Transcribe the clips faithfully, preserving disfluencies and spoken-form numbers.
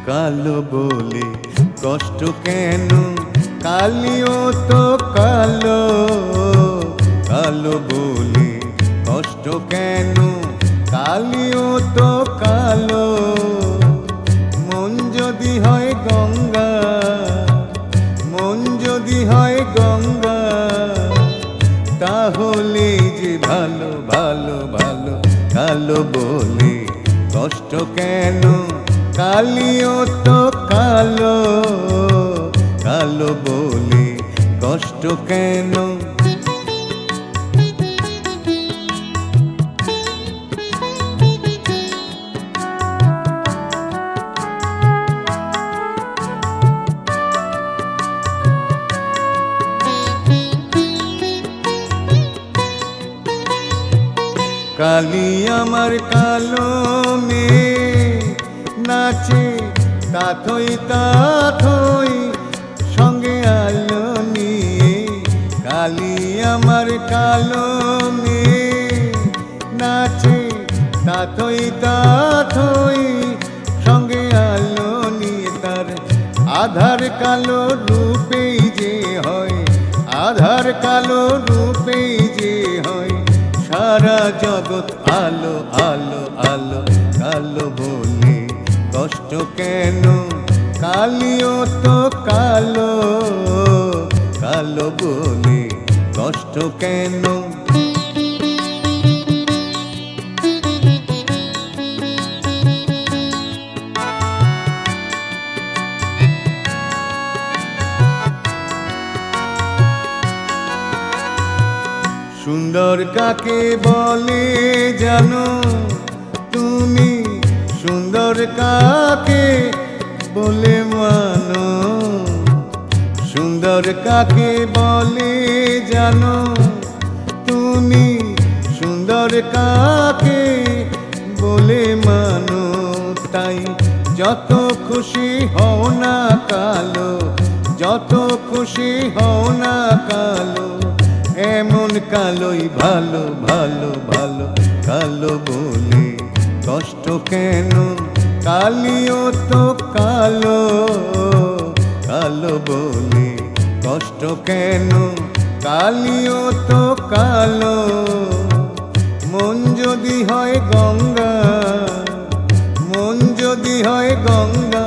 কালো বলে কষ্ট কেন, কালিও তো কালো। কালো বলে কষ্ট কেন, কালিও তো কালো। মন যদি হয় গঙ্গা, মন যদি হয় গঙ্গা, তাহলে যে ভালো ভালো ভালো। কালো বলে কষ্ট কেন, কালিও তো কালো। কালো বলে কষ্ট কেন। কালি আমার কালো মেয়ে নাচে তাথই তাথই সঙ্গে আলো নিয়ে। কালি আমার কালো মেয়ে নাচে তাথই তাথই সঙ্গে আলো নিয়ে। তার আধার কালো রূপেই যে হয়, আধার কালো রূপেই যে হয় সারা জগৎ আলো আলো আলো। কালো বলে কষ্ট কেন, কালিও তো কালো। কালো বলে কষ্ট কেন। সুন্দর কাকে বলে জানো তুমি, সুন্দর কাকে বলে মানো। সুন্দর কাকে বলে জানো তুমি, সুন্দর কাকে বলে মানো। তাই যত খুশি হও না কালো, যত খুশি হও না কালো, এমন কালোই ভালো ভালো ভালো। কালো বলে কষ্ট কেন, কালিও তো কালো। কালো বলে কষ্ট কেন, কালিও তো কালো। মন যদি হয় গঙ্গা, মন যদি হয় গঙ্গা,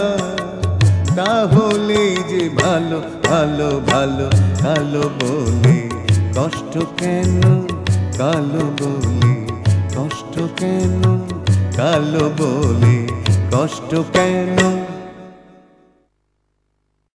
তাহলে যে ভালো ভালো ভালো। কালো বলে কষ্ট কেন, কালো বলে কষ্ট কেন, কালো বলে কষ্ট কেন।